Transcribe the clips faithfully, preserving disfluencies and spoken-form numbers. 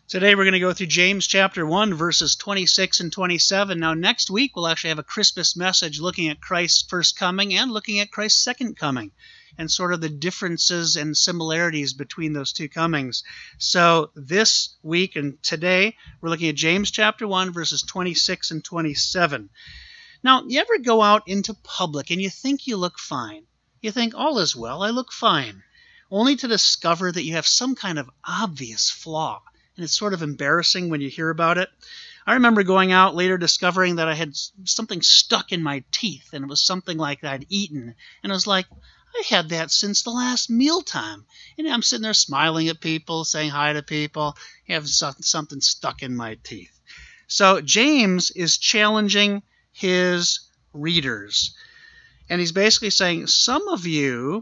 Today we're going to go through James chapter one, verses twenty-six and twenty-seven. Now next week we'll actually have a Christmas message looking at Christ's first coming and looking at Christ's second coming and sort of the differences and similarities between those two comings. So this week and today we're looking at James chapter one, verses twenty-six and twenty-seven. Now, you ever go out into public and you think you look fine? You think, all is well, I look fine, only to discover that you have some kind of obvious flaw. And it's sort of embarrassing when you hear about it. I remember going out later discovering that I had something stuck in my teeth, and it was something like I'd eaten. And I was like, I had that since the last mealtime. And I'm sitting there smiling at people, saying hi to people. I have something stuck in my teeth. So James is challenging his readers. And he's basically saying, some of you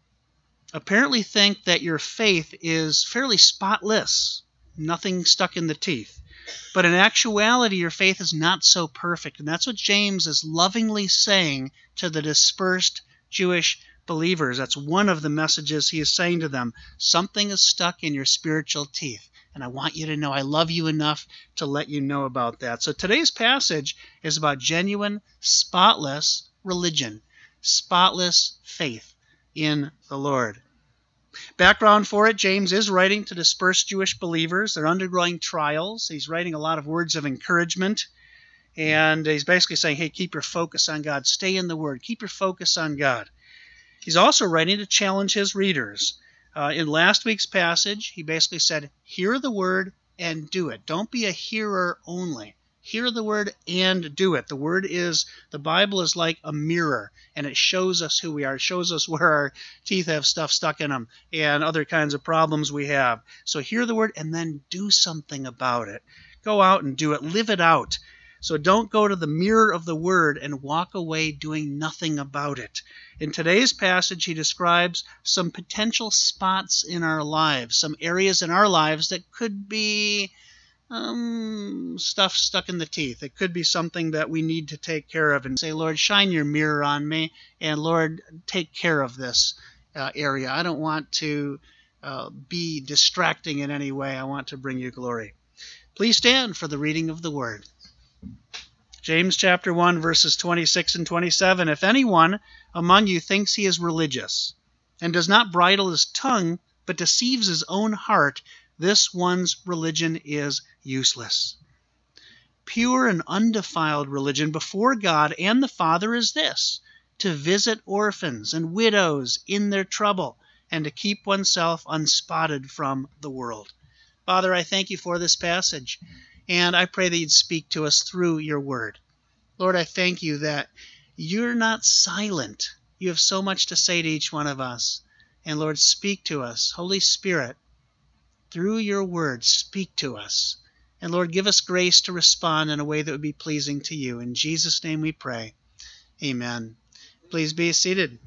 apparently think that your faith is fairly spotless. Nothing stuck in the teeth. But in actuality, your faith is not so perfect. And that's what James is lovingly saying to the dispersed Jewish believers. That's one of the messages he is saying to them. Something is stuck in your spiritual teeth. And I want you to know I love you enough to let you know about that. So today's passage is about genuine, spotless religion, spotless faith in the Lord. Background for it, James is writing to dispersed Jewish believers. They're undergoing trials. He's writing a lot of words of encouragement. And he's basically saying, hey, keep your focus on God. Stay in the Word. Keep your focus on God. He's also writing to challenge his readers. Uh, in last week's passage, he basically said, hear the Word and do it. Don't be a hearer only. Hear the Word and do it. The Word is, the Bible is like a mirror, and it shows us who we are. It shows us where our teeth have stuff stuck in them and other kinds of problems we have. So hear the Word and then do something about it. Go out and do it. Live it out. So don't go to the mirror of the Word and walk away doing nothing about it. In today's passage, he describes some potential spots in our lives, some areas in our lives that could be Um, stuff stuck in the teeth. It could be something that we need to take care of and say, Lord, shine your mirror on me, and Lord, take care of this uh, area. I don't want to uh, be distracting in any way. I want to bring you glory. Please stand for the reading of the Word. James chapter one, verses twenty-six and twenty-seven. If anyone among you thinks he is religious and does not bridle his tongue, but deceives his own heart, this one's religion is useless. Pure and undefiled religion before God and the Father is this, to visit orphans and widows in their trouble and to keep oneself unspotted from the world. Father, I thank you for this passage, and I pray that you'd speak to us through your word. Lord, I thank you that you're not silent. You have so much to say to each one of us. And Lord, speak to us. Holy Spirit, through your word, speak to us. And Lord, give us grace to respond in a way that would be pleasing to you. In Jesus' name we pray. Amen. Please be seated.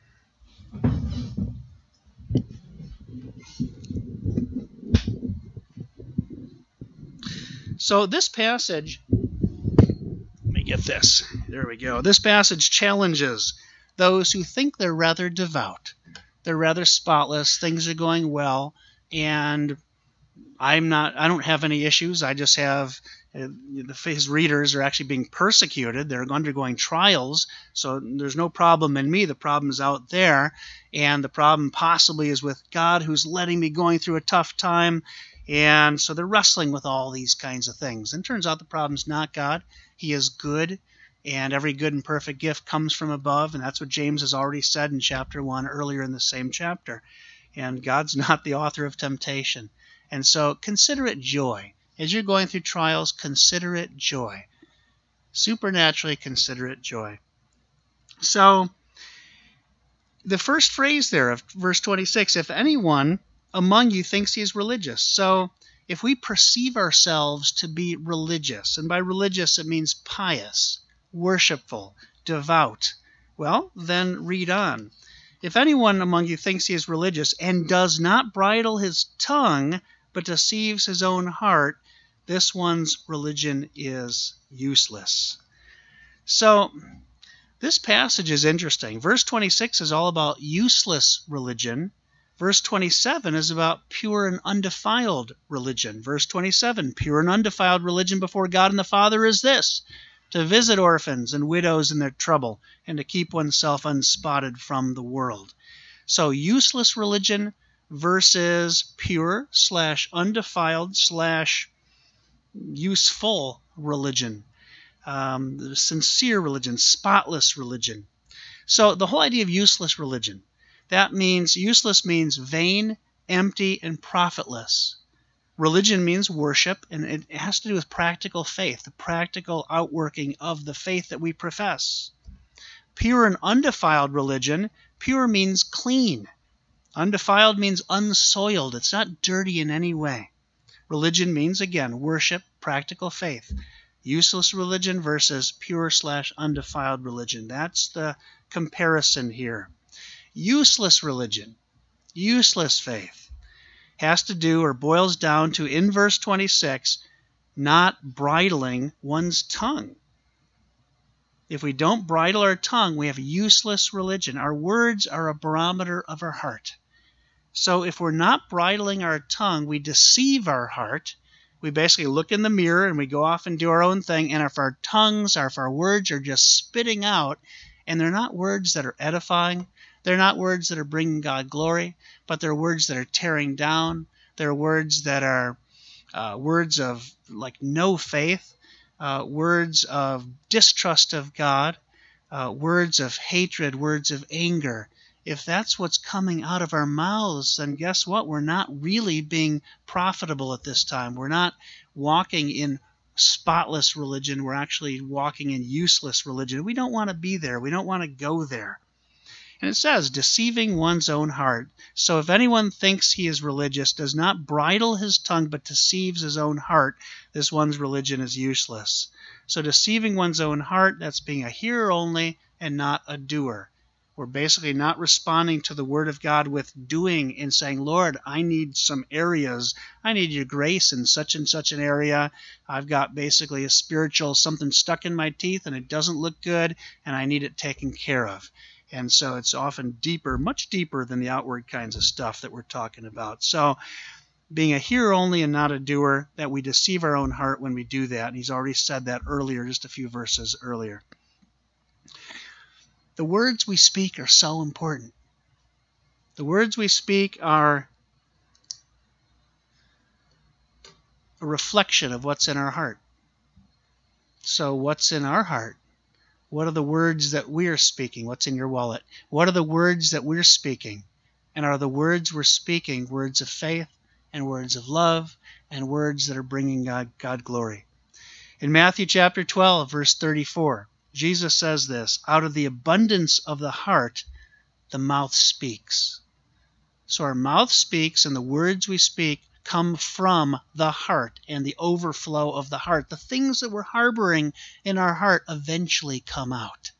So this passage, let me get this. There we go. This passage challenges those who think they're rather devout. They're rather spotless. Things are going well. And I'm not, I don't have any issues. I just have, uh, his readers are actually being persecuted. They're undergoing trials. So there's no problem in me. The problem is out there. And the problem possibly is with God, who's letting me going through a tough time. And so they're wrestling with all these kinds of things. And it turns out the problem's not God. He is good. And every good and perfect gift comes from above. And that's what James has already said in chapter one earlier in the same chapter. And God's not the author of temptation. And so consider it joy. As you're going through trials, consider it joy. Supernaturally consider it joy. So the first phrase there of verse twenty-six, if anyone among you thinks he is religious. So if we perceive ourselves to be religious, and by religious it means pious, worshipful, devout, well, then read on. If anyone among you thinks he is religious and does not bridle his tongue, but deceives his own heart, this one's religion is useless. So this passage is interesting. Verse twenty-six is all about useless religion, Verse twenty-seven is about pure and undefiled religion. Verse twenty-seven, pure and undefiled religion before God and the Father is this, to visit orphans and widows in their trouble, and to keep oneself unspotted from the world. So useless religion versus pure slash undefiled slash useful religion, um, sincere religion, spotless religion. So the whole idea of useless religion, that means, useless means vain, empty, and profitless. Religion means worship, and it has to do with practical faith, the practical outworking of the faith that we profess. Pure and undefiled religion, pure means clean. Undefiled means unsoiled. It's not dirty in any way. Religion means, again, worship, practical faith. Useless religion versus pure slash undefiled religion. That's the comparison here. Useless religion, useless faith, has to do or boils down to, in verse twenty-six, not bridling one's tongue. If we don't bridle our tongue, we have useless religion. Our words are a barometer of our heart. So if we're not bridling our tongue, we deceive our heart. We basically look in the mirror and we go off and do our own thing. And if our tongues, or if our words are just spitting out, and they're not words that are edifying, they're not words that are bringing God glory, but they're words that are tearing down. They're words that are uh, words of like no faith, uh, words of distrust of God, uh, words of hatred, words of anger. If that's what's coming out of our mouths, then guess what? We're not really being profitable at this time. We're not walking in spotless religion. We're actually walking in useless religion. We don't want to be there. We don't want to go there. And it says, deceiving one's own heart. So if anyone thinks he is religious, does not bridle his tongue, but deceives his own heart, this one's religion is useless. So deceiving one's own heart, that's being a hearer only and not a doer. We're basically not responding to the Word of God with doing and saying, Lord, I need some areas. I need your grace in such and such an area. I've got basically a spiritual something stuck in my teeth and it doesn't look good and I need it taken care of. And so it's often deeper, much deeper than the outward kinds of stuff that we're talking about. So being a hearer only and not a doer, that we deceive our own heart when we do that. And he's already said that earlier, just a few verses earlier. The words we speak are so important. The words we speak are a reflection of what's in our heart. So what's in our heart? What are the words that we are speaking? What's in your wallet? What are the words that we're speaking? And are the words we're speaking words of faith and words of love and words that are bringing God, God glory? In Matthew chapter twelve, verse thirty-four, Jesus says this, out of the abundance of the heart, the mouth speaks. So our mouth speaks, and the words we speak come from the heart and the overflow of the heart. The things that we're harboring in our heart eventually come out.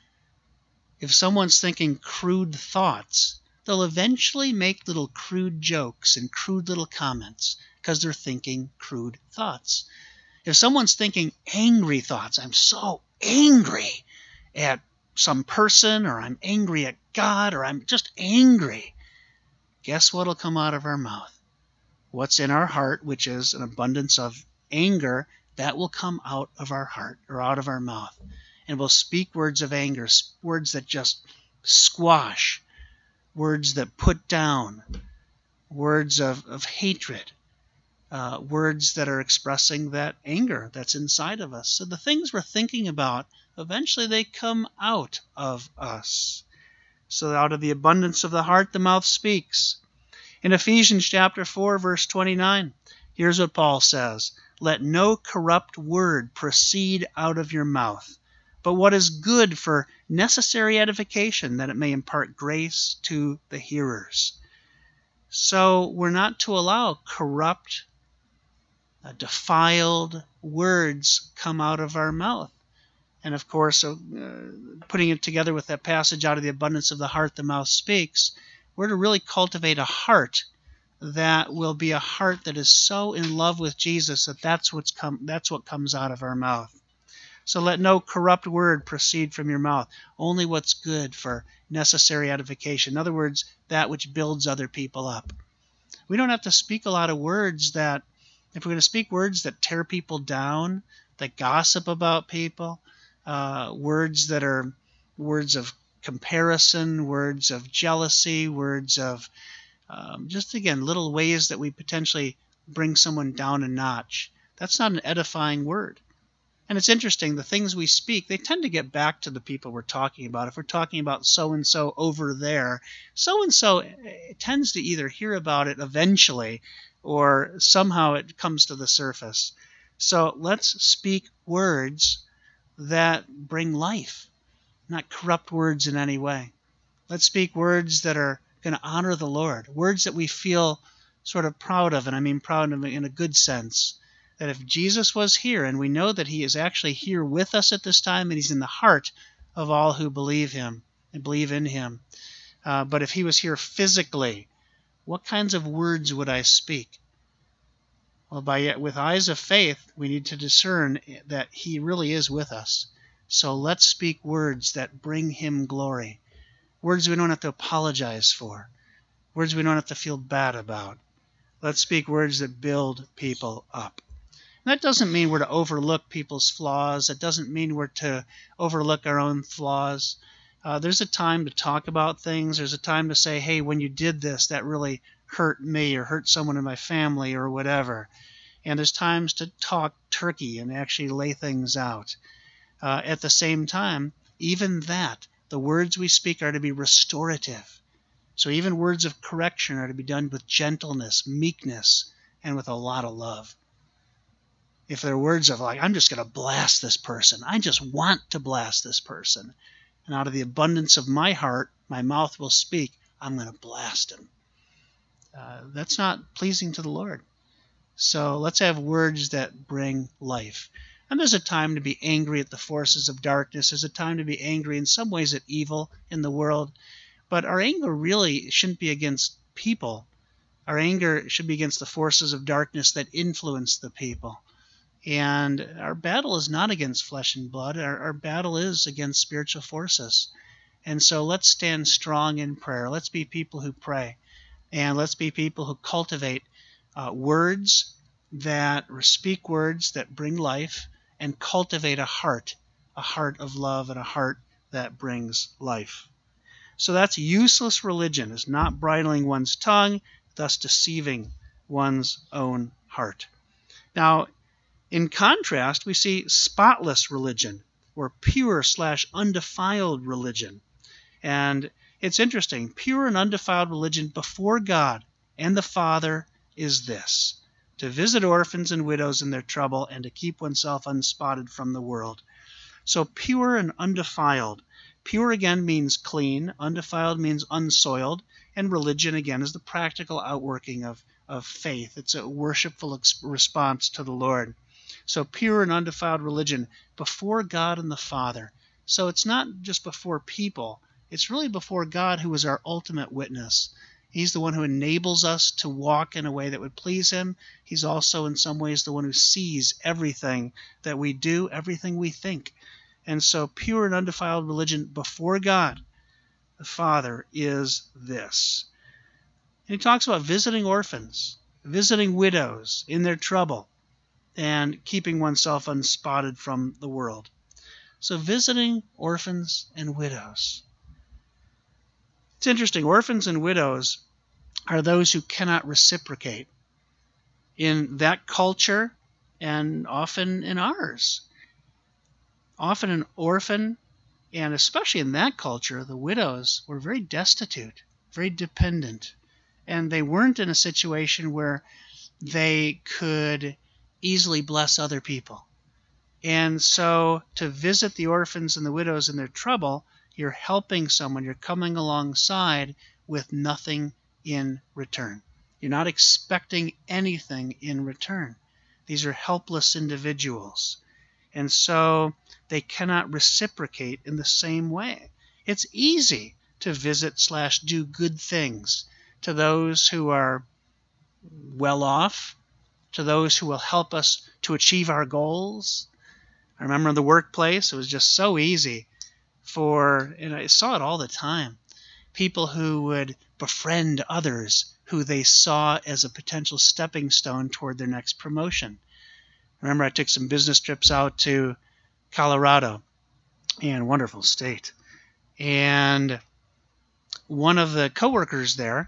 If someone's thinking crude thoughts, they'll eventually make little crude jokes and crude little comments because they're thinking crude thoughts. If someone's thinking angry thoughts, I'm so angry at some person, or I'm angry at God, or I'm just angry, guess what will come out of our mouth? What's in our heart, which is an abundance of anger, that will come out of our heart or out of our mouth. And we'll speak words of anger, words that just squash, words that put down, words of, of hatred, uh, words that are expressing that anger that's inside of us. So the things we're thinking about, eventually they come out of us. So out of the abundance of the heart, the mouth speaks. In Ephesians chapter four, verse twenty-nine, here's what Paul says, let no corrupt word proceed out of your mouth, but what is good for necessary edification, that it may impart grace to the hearers. So we're not to allow corrupt, uh, defiled words come out of our mouth. And of course, uh, putting it together with that passage, out of the abundance of the heart, the mouth speaks, we're to really cultivate a heart that will be a heart that is so in love with Jesus that that's what's come, that's what comes out of our mouth. So let no corrupt word proceed from your mouth, only what's good for necessary edification. In other words, that which builds other people up. We don't have to speak a lot of words that, if we're going to speak words that tear people down, that gossip about people, uh, words that are words of comparison, words of jealousy, words of um, just, again, little ways that we potentially bring someone down a notch. That's not an edifying word. And it's interesting, the things we speak, they tend to get back to the people we're talking about. If we're talking about so-and-so over there, so-and-so tends to either hear about it eventually or somehow it comes to the surface. So let's speak words that bring life, not corrupt words in any way. Let's speak words that are going to honor the Lord, words that we feel sort of proud of, and I mean proud of in a good sense. That if Jesus was here, and we know that he is actually here with us at this time, and he's in the heart of all who believe him and believe in him. Uh, but if he was here physically, what kinds of words would I speak? Well, by with eyes of faith, we need to discern that he really is with us. So let's speak words that bring him glory. Words we don't have to apologize for. Words we don't have to feel bad about. Let's speak words that build people up. That doesn't mean we're to overlook people's flaws. It doesn't mean we're to overlook our own flaws. Uh, there's a time to talk about things. There's a time to say, hey, when you did this, that really hurt me or hurt someone in my family or whatever. And there's times to talk turkey and actually lay things out. Uh, at the same time, even that, the words we speak are to be restorative. So even words of correction are to be done with gentleness, meekness, and with a lot of love. If they're words of like, I'm just going to blast this person. I just want to blast this person. And out of the abundance of my heart, my mouth will speak, I'm going to blast him. Uh, that's not pleasing to the Lord. So let's have words that bring life. And there's a time to be angry at the forces of darkness. There's a time to be angry in some ways at evil in the world. But our anger really shouldn't be against people. Our anger should be against the forces of darkness that influence the people. And our battle is not against flesh and blood. Our, our battle is against spiritual forces. And so let's stand strong in prayer. Let's be people who pray. And let's be people who cultivate uh, words that speak words that bring life and cultivate a heart, a heart of love and a heart that brings life. So that's useless religion, is not bridling one's tongue, thus deceiving one's own heart. Now, in contrast, we see spotless religion, or pure slash undefiled religion. And it's interesting, pure and undefiled religion before God and the Father is this: to visit orphans and widows in their trouble and to keep oneself unspotted from the world. So pure and undefiled. Pure again means clean, undefiled means unsoiled, and religion again is the practical outworking of, of faith. It's a worshipful ex- response to the Lord. So pure and undefiled religion before God and the Father. So it's not just before people. It's really before God, who is our ultimate witness. He's the one who enables us to walk in a way that would please him. He's also in some ways the one who sees everything that we do, everything we think. And so pure and undefiled religion before God, the Father, is this. And he talks about visiting orphans, visiting widows in their trouble, and keeping oneself unspotted from the world. So visiting orphans and widows. It's interesting. Orphans and widows are those who cannot reciprocate in that culture and often in ours. Often an orphan, and especially in that culture, the widows were very destitute, very dependent, and they weren't in a situation where they could easily bless other people. And so to visit the orphans and the widows in their trouble, you're helping someone, you're coming alongside with nothing in return. You're not expecting anything in return. These are helpless individuals. And so they cannot reciprocate in the same way. It's easy to visit slash do good things to those who are well off, to those who will help us to achieve our goals. I remember in the workplace, it was just so easy for, and I saw it all the time, people who would befriend others who they saw as a potential stepping stone toward their next promotion. Remember, I took some business trips out to Colorado, and wonderful state. And one of the coworkers there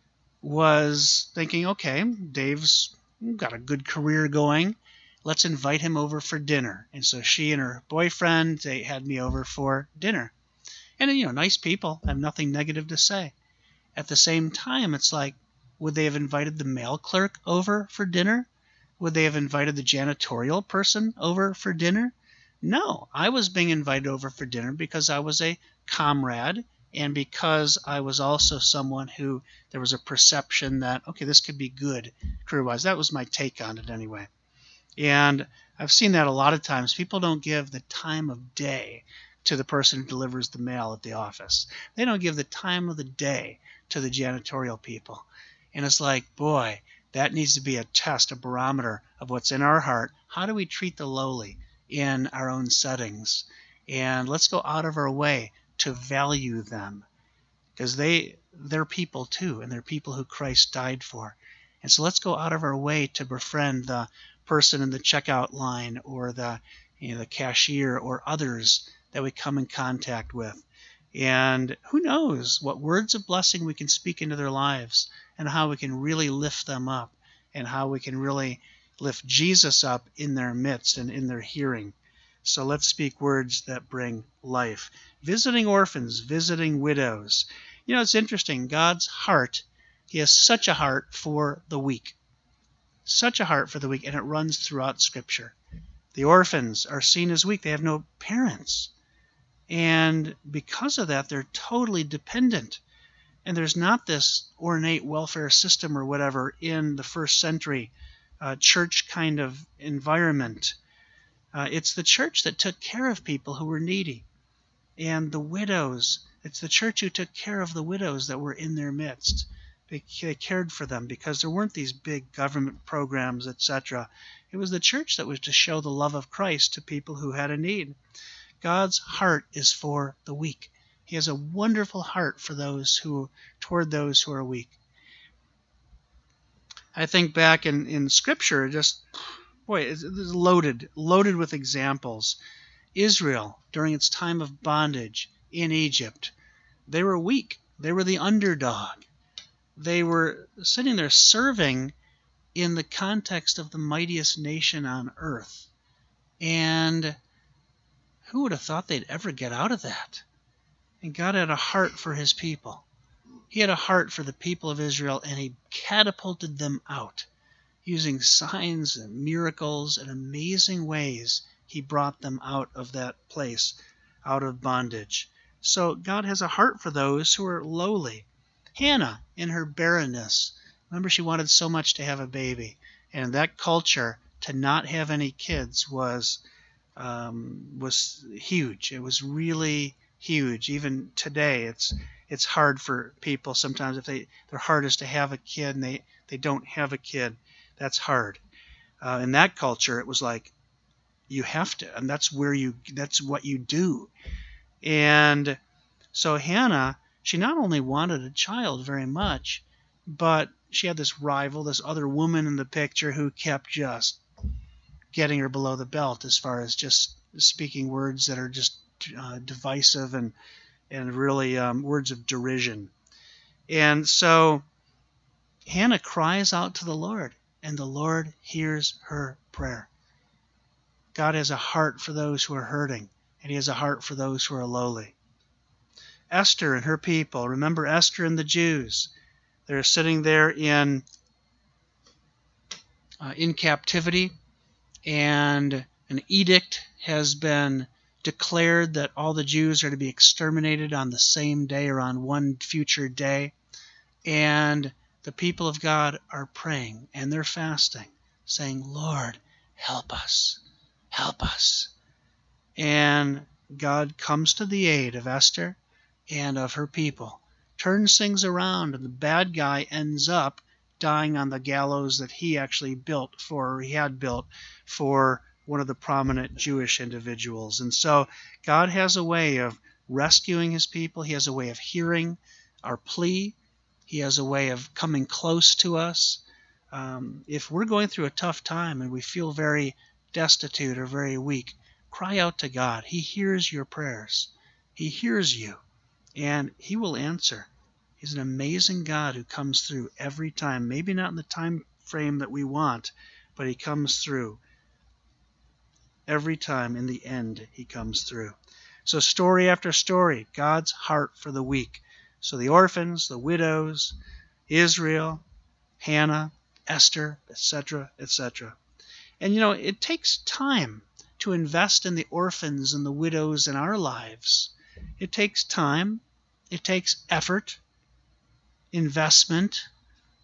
was thinking, okay, Dave's got a good career going. Let's invite him over for dinner. And so she and her boyfriend, they had me over for dinner. And, you know, nice people. I have nothing negative to say. At the same time, it's like, would they have invited the mail clerk over for dinner? Would they have invited the janitorial person over for dinner? No, I was being invited over for dinner because I was a comrade and because I was also someone who there was a perception that, okay, this could be good career-wise. That was my take on it anyway. And I've seen that a lot of times. People don't give the time of day to the person who delivers the mail at the office. They don't give the time of the day to the janitorial people. And it's like, boy, that needs to be a test, a barometer of what's in our heart. How do we treat the lowly in our own settings? And let's go out of our way to value them, because they, they're people too, and they're people who Christ died for. And so let's go out of our way to befriend the person in the checkout line or the, you know, the cashier or others that we come in contact with. And who knows what words of blessing we can speak into their lives and how we can really lift them up and how we can really lift Jesus up in their midst and in their hearing. So let's speak words that bring life. Visiting orphans, visiting widows. You know, it's interesting. God's heart, he has such a heart for the weak. Such a heart for the weak, and it runs throughout Scripture. The orphans are seen as weak. They have no parents. And because of that, they're totally dependent. And there's not this ornate welfare system or whatever in the first century uh, church kind of environment. Uh, it's the church that took care of people who were needy. And the widows, it's the church who took care of the widows that were in their midst. They, they cared for them because there weren't these big government programs, et cetera. It was the church that was to show the love of Christ to people who had a need. God's heart is for the weak. He has a wonderful heart for those who, toward those who are weak. I think back in, in Scripture, just, boy, it's, it's loaded, loaded with examples. Israel, during its time of bondage in Egypt, they were weak. They were the underdog. They were sitting there serving in the context of the mightiest nation on earth. And who would have thought they'd ever get out of that? And God had a heart for his people. He had a heart for the people of Israel, and he catapulted them out. Using signs and miracles and amazing ways, he brought them out of that place, out of bondage. So God has a heart for those who are lowly. Hannah, in her barrenness, remember she wanted so much to have a baby. And in that culture, to not have any kids was um, was huge. It was really huge. Even today, it's it's hard for people sometimes if they their heart is to have a kid and they, they don't have a kid. That's hard. Uh, in that culture, it was like you have to, and that's where you that's what you do. And so Hannah, she not only wanted a child very much, but she had this rival, this other woman in the picture who kept just getting her below the belt as far as just speaking words that are just uh, divisive and and really um, words of derision. And so Hannah cries out to the Lord, and the Lord hears her prayer. God has a heart for those who are hurting, and he has a heart for those who are lowly. Esther and her people, remember Esther and the Jews. They're sitting there in uh, in captivity, and an edict has been declared that all the Jews are to be exterminated on the same day or on one future day. And the people of God are praying and they're fasting, saying, Lord, help us, help us. And God comes to the aid of Esther and of her people, turns things around, and the bad guy ends up dying on the gallows that he actually built for, or he had built for one of the prominent Jewish individuals. And so God has a way of rescuing his people. He has a way of hearing our plea. He has a way of coming close to us. Um, if we're going through a tough time and we feel very destitute or very weak, cry out to God. He hears your prayers. He hears you, and he will answer. He's an amazing God who comes through every time. Maybe not in the time frame that we want, but he comes through. Every time, in the end, he comes through. So story after story, God's heart for the weak. So the orphans, the widows, Israel, Hannah, Esther, et cetera, et cetera. And you know, it takes time to invest in the orphans and the widows in our lives. It takes time. It takes effort, investment,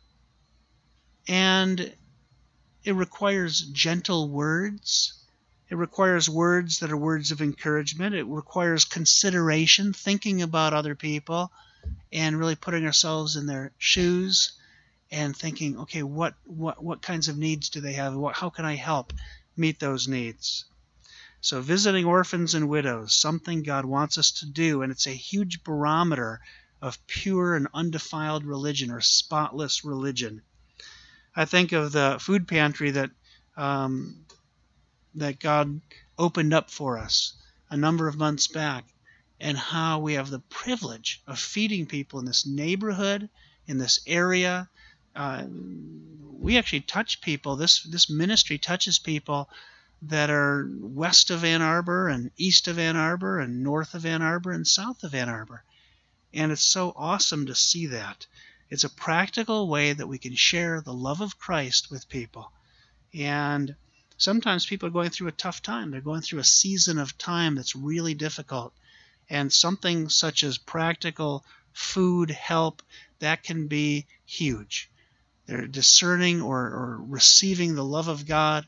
and it requires gentle words. It requires words that are words of encouragement. It requires consideration, thinking about other people, and really putting ourselves in their shoes and thinking, okay, what what what kinds of needs do they have? What, how can I help meet those needs? So visiting orphans and widows, something God wants us to do, and it's a huge barometer of pure and undefiled religion or spotless religion. I think of the food pantry that um, that God opened up for us a number of months back, and how we have the privilege of feeding people in this neighborhood, in this area. Uh, we actually touch people. This this ministry touches people that are west of Ann Arbor and east of Ann Arbor and north of Ann Arbor and south of Ann Arbor. And it's so awesome to see that. It's a practical way that we can share the love of Christ with people. And sometimes people are going through a tough time. They're going through a season of time that's really difficult. And something such as practical food help, that can be huge. They're discerning or, or receiving the love of God,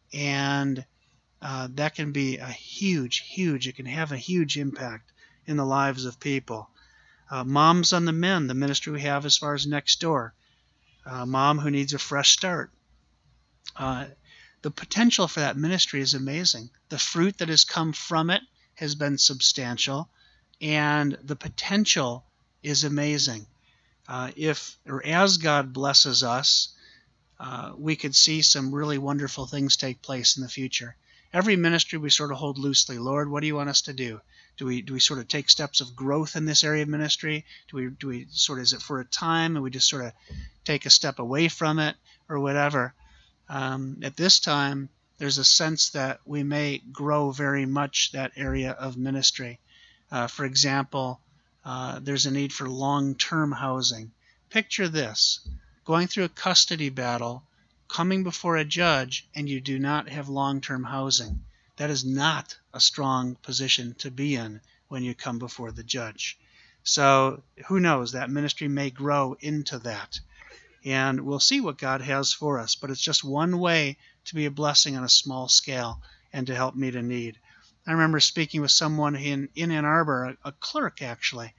and uh, that can be a huge, huge, it can have a huge impact in the lives of people. Uh, Moms on the Mend, the ministry we have as far as next door. A mom who needs a fresh start. Uh, the potential for that ministry is amazing. The fruit that has come from it has been substantial, and the potential is amazing. Uh, if or as God blesses us, uh, we could see some really wonderful things take place in the future. Every ministry we sort of hold loosely. Lord, what do you want us to do? Do we do we sort of take steps of growth in this area of ministry? Do we do we sort of, is it for a time and we just sort of take a step away from it or whatever? Um, at this time, there's a sense that we may grow very much that area of ministry. Uh, for example, uh, there's a need for long-term housing. Picture this, going through a custody battle, coming before a judge, and you do not have long-term housing. That is not a strong position to be in when you come before the judge. So who knows, that ministry may grow into that. And we'll see what God has for us. But it's just one way to be a blessing on a small scale and to help meet a need. I remember speaking with someone in, in Ann Arbor, a, a clerk actually,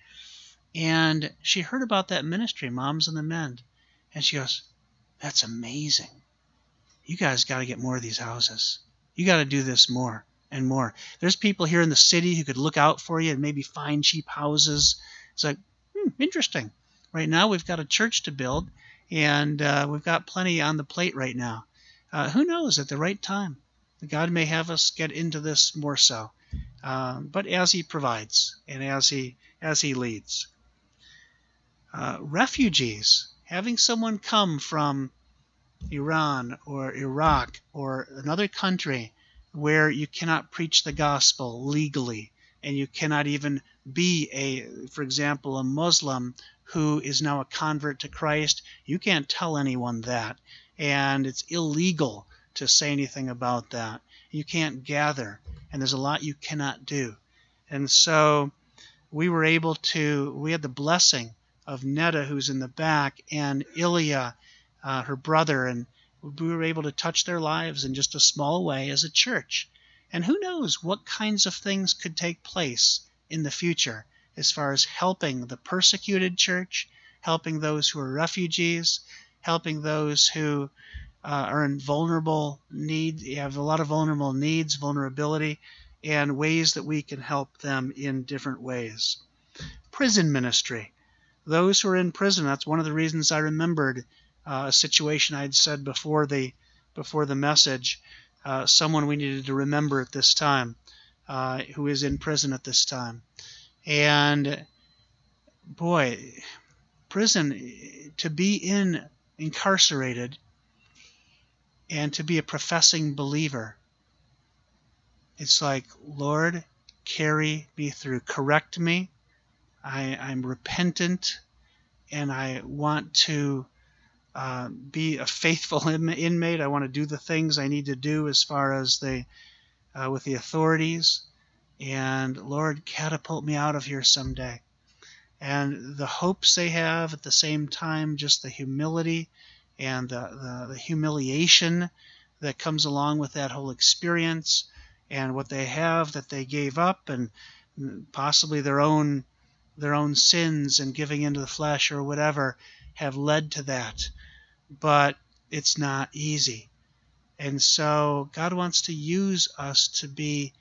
and she heard about that ministry, Moms on the Mend. And she goes, that's amazing. You guys got to get more of these houses. You got to do this more and more. There's people here in the city who could look out for you and maybe find cheap houses. It's like, hmm, interesting. Right now we've got a church to build, and uh, we've got plenty on the plate right now. Uh, who knows, at the right time, God may have us get into this more so. Um, but as he provides and as he as he leads. Uh, refugees, having someone come from Iran or Iraq or another country where you cannot preach the gospel legally, and you cannot even be a, for example, a Muslim who is now a convert to Christ. You can't tell anyone that, and it's illegal to say anything about that. You can't gather, and there's a lot you cannot do. And so we were able to, we had the blessing of Netta, who's in the back, and Ilya, uh, her brother, and we were able to touch their lives in just a small way as a church. And who knows what kinds of things could take place in the future as far as helping the persecuted church, helping those who are refugees, helping those who uh, are in vulnerable need. You have a lot of vulnerable needs, vulnerability, and ways that we can help them in different ways. Prison ministry. Those who are in prison, that's one of the reasons I remembered uh, a situation I'd said before the, before the message, uh, someone we needed to remember at this time, uh, who is in prison at this time. And boy, prison, to be in incarcerated and to be a professing believer, it's like, Lord, carry me through, correct me. I, I'm repentant, and I want to uh, be a faithful inmate. I want to do the things I need to do as far as the uh, with the authorities. And Lord, catapult me out of here someday. And the hopes they have at the same time, just the humility and the, the, the humiliation that comes along with that whole experience, and what they have that they gave up, and possibly their own their own sins and giving into the flesh or whatever have led to that. But it's not easy. And so God wants to use us to be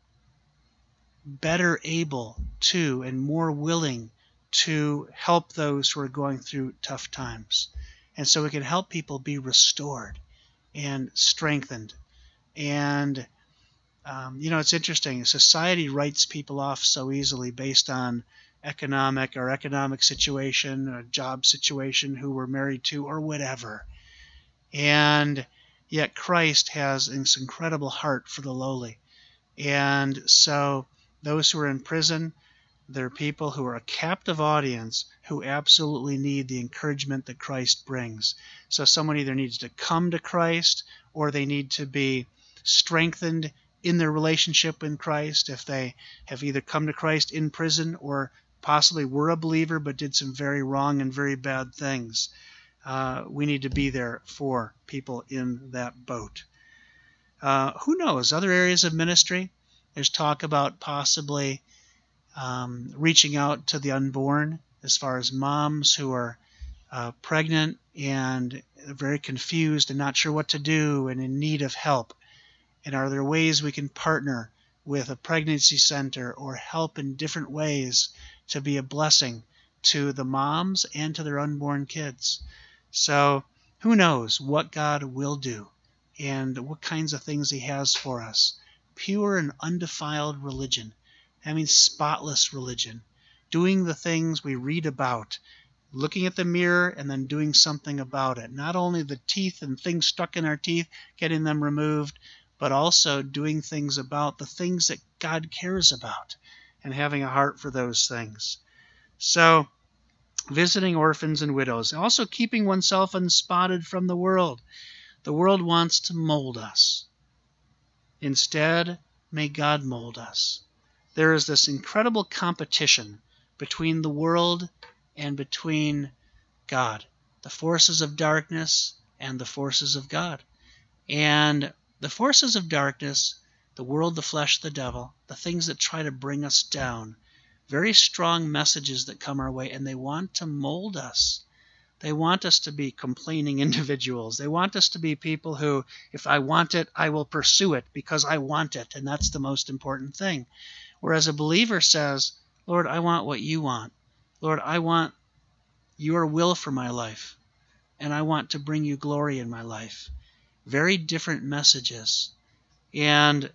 better able to and more willing to help those who are going through tough times. And so we can help people be restored and strengthened. And, um, you know, it's interesting. Society writes people off so easily based on economic or economic situation, or job situation, who we're married to, or whatever. And yet Christ has this incredible heart for the lowly. And so those who are in prison, they're people who are a captive audience who absolutely need the encouragement that Christ brings. So someone either needs to come to Christ, or they need to be strengthened in their relationship with Christ if they have either come to Christ in prison or possibly were a believer but did some very wrong and very bad things. Uh, we need to be there for people in that boat. Uh, who knows? Other areas of ministry. There's talk about possibly um, reaching out to the unborn, as far as moms who are uh, pregnant and very confused and not sure what to do and in need of help. And are there ways we can partner with a pregnancy center or help in different ways to be a blessing to the moms and to their unborn kids? So who knows what God will do and what kinds of things he has for us. Pure and undefiled religion. I mean, spotless religion. Doing the things we read about. Looking at the mirror and then doing something about it. Not only the teeth and things stuck in our teeth, getting them removed, but also doing things about the things that God cares about and having a heart for those things. So, visiting orphans and widows. Also keeping oneself unspotted from the world. The world wants to mold us. Instead, may God mold us. There is this incredible competition between the world and between God. The forces of darkness and the forces of God. And the forces of darkness, the world, the flesh, the devil, the things that try to bring us down, very strong messages that come our way, and they want to mold us. They want us to be complaining individuals. They want us to be people who, if I want it, I will pursue it because I want it, and that's the most important thing. Whereas a believer says, Lord, I want what you want. Lord, I want your will for my life, and I want to bring you glory in my life. Very different messages. And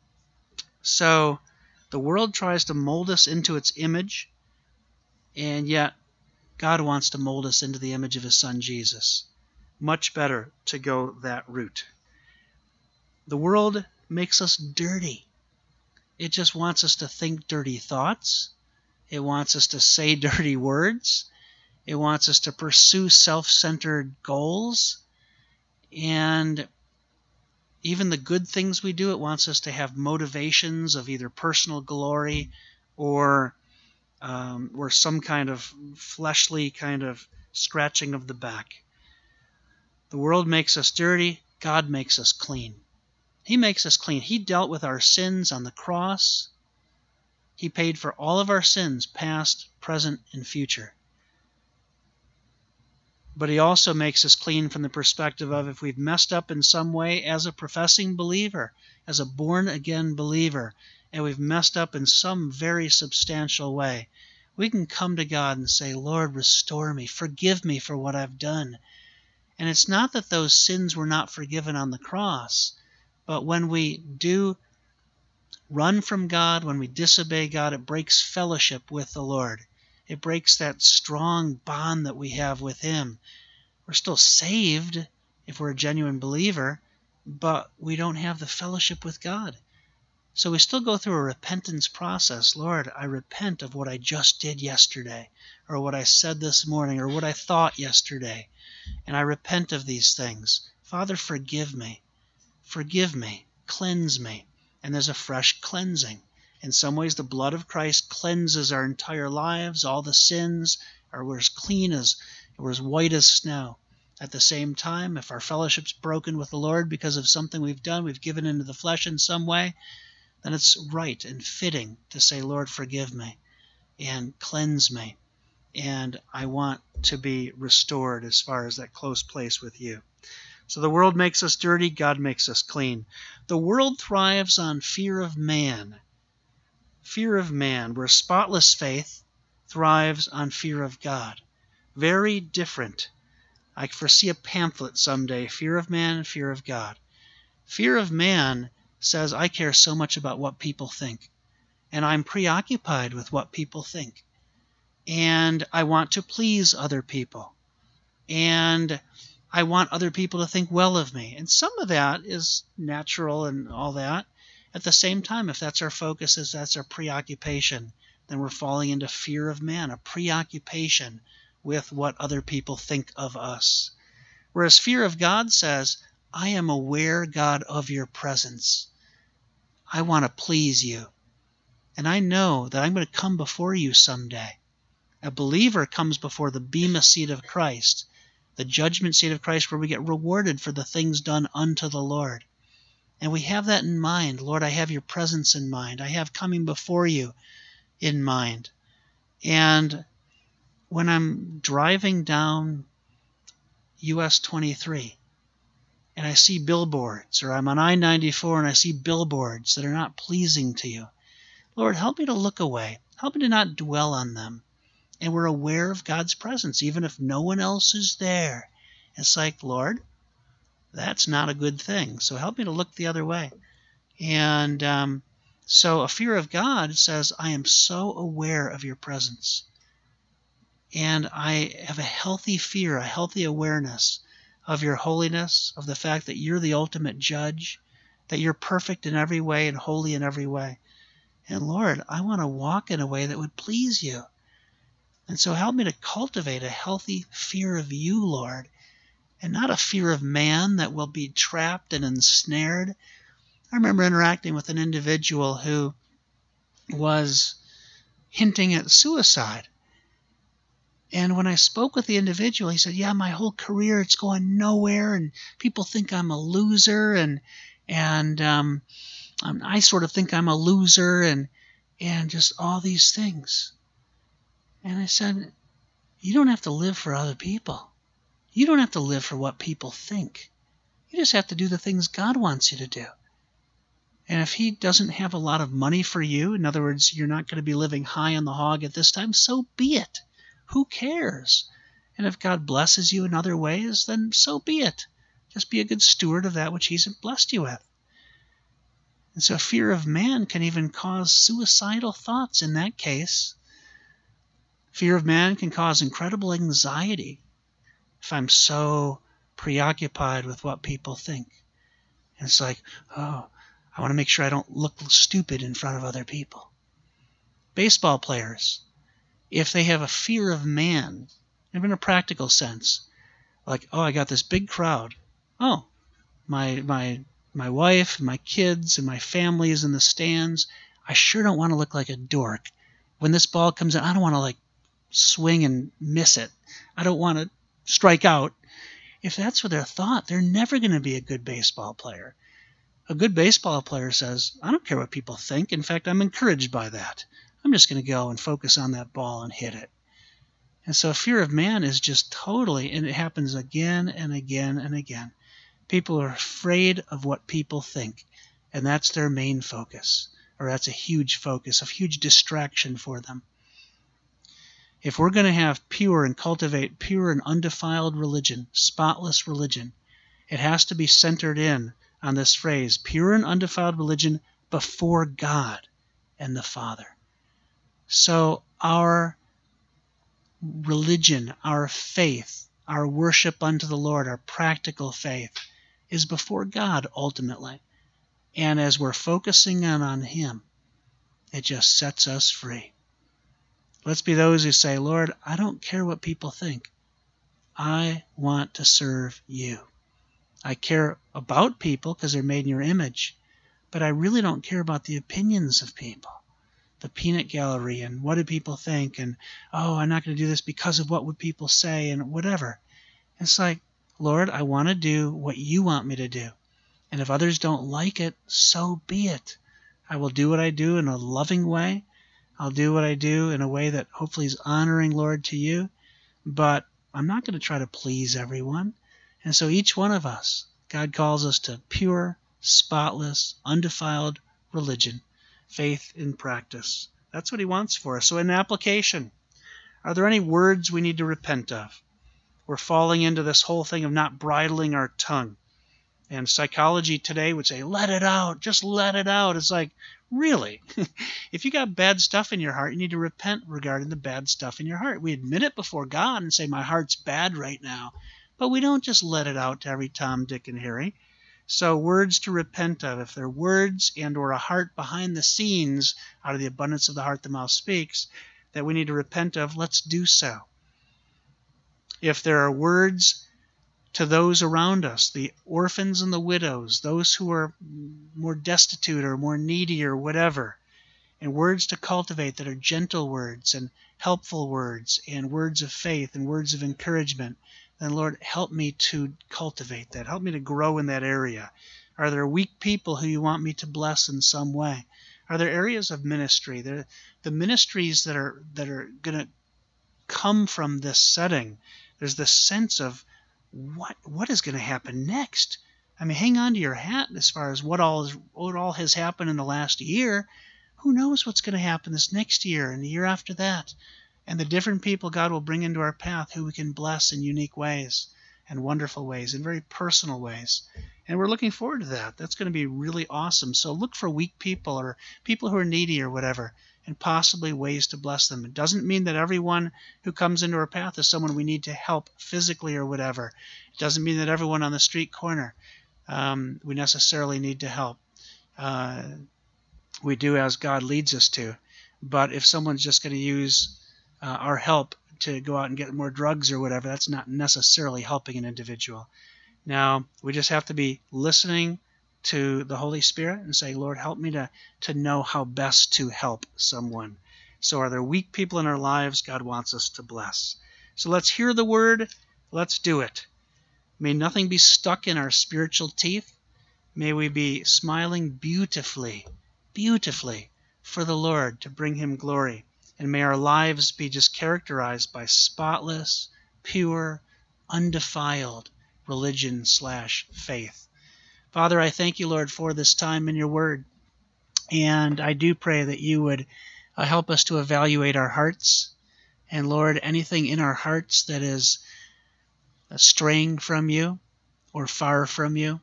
so the world tries to mold us into its image, and yet God wants to mold us into the image of his Son, Jesus. Much better to go that route. The world makes us dirty. It just wants us to think dirty thoughts. It wants us to say dirty words. It wants us to pursue self-centered goals. And even the good things we do, it wants us to have motivations of either personal glory or um, or some kind of fleshly kind of scratching of the back. The world makes us dirty. God makes us clean. He makes us clean. He dealt with our sins on the cross. He paid for all of our sins, past, present, and future. But he also makes us clean from the perspective of if we've messed up in some way as a professing believer, as a born-again believer, and we've messed up in some very substantial way, we can come to God and say, Lord, restore me, forgive me for what I've done. And it's not that those sins were not forgiven on the cross, but when we do run from God, when we disobey God, it breaks fellowship with the Lord. It breaks that strong bond that we have with Him. We're still saved if we're a genuine believer, but we don't have the fellowship with God. So we still go through a repentance process. Lord, I repent of what I just did yesterday, or what I said this morning, or what I thought yesterday. And I repent of these things. Father, forgive me. Forgive me. Cleanse me. And there's a fresh cleansing. In some ways, the blood of Christ cleanses our entire lives. All the sins are we're as clean as, we're as white as snow. At the same time, if our fellowship's broken with the Lord because of something we've done, we've given into the flesh in some way, then it's right and fitting to say, Lord, forgive me and cleanse me. And I want to be restored as far as that close place with you. So the world makes us dirty, God makes us clean. The world thrives on fear of man. Fear of man, where spotless faith thrives on fear of God. Very different. I foresee a pamphlet someday, fear of man and fear of God. Fear of man says, I care so much about what people think, and I'm preoccupied with what people think, and I want to please other people, and I want other people to think well of me. And some of that is natural and all that. At the same time, if that's our focus, if that's our preoccupation, then we're falling into fear of man, a preoccupation with what other people think of us. Whereas fear of God says, I am aware, God, of your presence. I want to please you. And I know that I'm going to come before you someday. A believer comes before the bema seat of Christ, the judgment seat of Christ, where we get rewarded for the things done unto the Lord. And we have that in mind. Lord, I have your presence in mind. I have coming before you in mind. And when I'm driving down U S twenty-three, and I see billboards, or I'm on I ninety-four and I see billboards that are not pleasing to you, Lord, help me to look away. Help me to not dwell on them. And we're aware of God's presence, even if no one else is there. It's like, Lord, that's not a good thing. So help me to look the other way. And um, so a fear of God says, I am so aware of your presence. And I have a healthy fear, a healthy awareness of your holiness, of the fact that you're the ultimate judge, that you're perfect in every way and holy in every way. And Lord, I want to walk in a way that would please you. And so help me to cultivate a healthy fear of you, Lord, and not a fear of man that will be trapped and ensnared. I remember interacting with an individual who was hinting at suicide. And when I spoke with the individual, he said, yeah, my whole career, it's going nowhere, and people think I'm a loser, and and um, I sort of think I'm a loser, and and just all these things. And I said, you don't have to live for other people. You don't have to live for what people think. You just have to do the things God wants you to do. And if he doesn't have a lot of money for you, in other words, you're not going to be living high on the hog at this time, so be it. Who cares? And if God blesses you in other ways, then so be it. Just be a good steward of that which he's blessed you with. And so fear of man can even cause suicidal thoughts in that case. Fear of man can cause incredible anxiety if I'm so preoccupied with what people think. And it's like, oh, I want to make sure I don't look stupid in front of other people. Baseball players, if they have a fear of man, even in a practical sense, like, oh, I got this big crowd. Oh, my my my wife, and my kids, and my family is in the stands. I sure don't want to look like a dork. When this ball comes in, I don't want to like swing and miss it. I don't want to strike out. If that's what their thought, they're never going to be a good baseball player. A good baseball player says, I don't care what people think. In fact, I'm encouraged by that. I'm just going to go and focus on that ball and hit it. And so fear of man is just totally, and it happens again and again and again. People are afraid of what people think, and that's their main focus, or that's a huge focus, a huge distraction for them. If we're going to have pure and cultivate pure and undefiled religion, spotless religion, it has to be centered in on this phrase, pure and undefiled religion before God and the Father. So our religion, our faith, our worship unto the Lord, our practical faith, is before God ultimately. And as we're focusing in on Him, it just sets us free. Let's be those who say, Lord, I don't care what people think. I want to serve you. I care about people because they're made in your image, but I really don't care about the opinions of people. The peanut gallery and what do people think, and oh, I'm not going to do this because of what would people say, and whatever. It's like, Lord, I want to do what you want me to do. And if others don't like it, so be it. I will do what I do in a loving way. I'll do what I do in a way that hopefully is honoring, Lord, to you. But I'm not going to try to please everyone. And so each one of us, God calls us to pure, spotless, undefiled religion, faith in practice. That's what He wants for us. So in application, are there any words we need to repent of? We're falling into this whole thing of not bridling our tongue. And psychology today would say, let it out, just let it out. It's like, really? If you got bad stuff in your heart, you need to repent regarding the bad stuff in your heart. We admit it before God and say, my heart's bad right now. But we don't just let it out to every Tom, Dick, and Harry. So words to repent of. If they're words and or a heart behind the scenes, out of the abundance of the heart the mouth speaks, that we need to repent of, let's do so. If there are words to those around us, the orphans and the widows, those who are more destitute or more needy or whatever, and words to cultivate that are gentle words and helpful words and words of faith and words of encouragement, then Lord, help me to cultivate that. Help me to grow in that area. Are there weak people who you want me to bless in some way? Are there areas of ministry? There, the ministries that are that are going to come from this setting, there's this sense of what what is going to happen next. I mean, hang on to your hat as far as what all is, what all has happened in the last year. Who knows what's going to happen this next year and the year after that? And the different people God will bring into our path who we can bless in unique ways and wonderful ways and very personal ways. And we're looking forward to that. That's going to be really awesome. So look for weak people or people who are needy or whatever, and possibly ways to bless them. It doesn't mean that everyone who comes into our path is someone we need to help physically or whatever. It doesn't mean that everyone on the street corner um, we necessarily need to help. Uh, we do as God leads us to. But if someone's just going to use uh, our help to go out and get more drugs or whatever, that's not necessarily helping an individual. Now, we just have to be listening to the Holy Spirit and say, Lord, help me to, to know how best to help someone. So are there weak people in our lives God wants us to bless? So let's hear the word. Let's do it. May nothing be stuck in our spiritual teeth. May we be smiling beautifully, beautifully for the Lord to bring Him glory. And may our lives be just characterized by spotless, pure, undefiled religion slash faith. Father, I thank you, Lord, for this time in your word. And I do pray that you would uh, help us to evaluate our hearts. And Lord, anything in our hearts that is straying from you or far from you.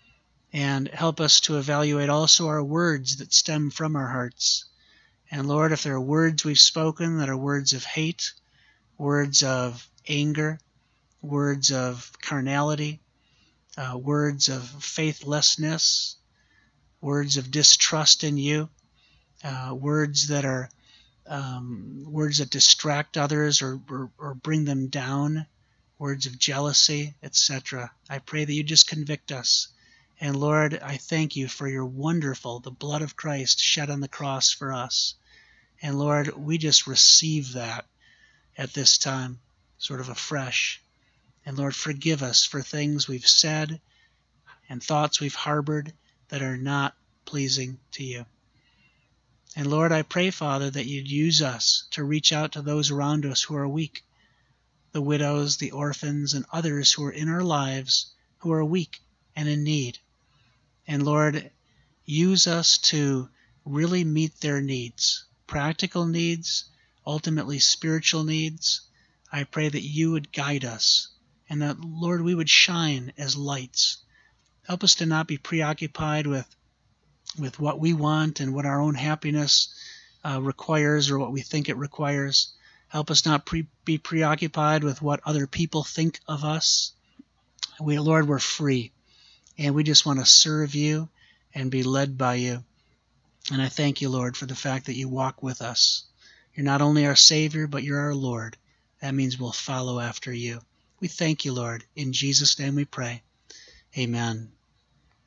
And help us to evaluate also our words that stem from our hearts. And Lord, if there are words we've spoken that are words of hate, words of anger, words of carnality, uh, words of faithlessness, words of distrust in you, uh, words that are um, words that distract others or, or, or bring them down, words of jealousy, et cetera. I pray that you just convict us. And Lord, I thank you for your wonderful, the blood of Christ shed on the cross for us. And Lord, we just receive that at this time, sort of afresh. And Lord, forgive us for things we've said and thoughts we've harbored that are not pleasing to you. And Lord, I pray, Father, that you'd use us to reach out to those around us who are weak, the widows, the orphans, and others who are in our lives who are weak and in need. And Lord, use us to really meet their needs, practical needs, ultimately spiritual needs. I pray that you would guide us and that, Lord, we would shine as lights. Help us to not be preoccupied with, with what we want and what our own happiness uh, requires or what we think it requires. Help us not pre- be preoccupied with what other people think of us. We, Lord, we're free, and we just want to serve you and be led by you. And I thank you, Lord, for the fact that you walk with us. You're not only our Savior, but you're our Lord. That means we'll follow after you. We thank you, Lord. In Jesus' name we pray. Amen.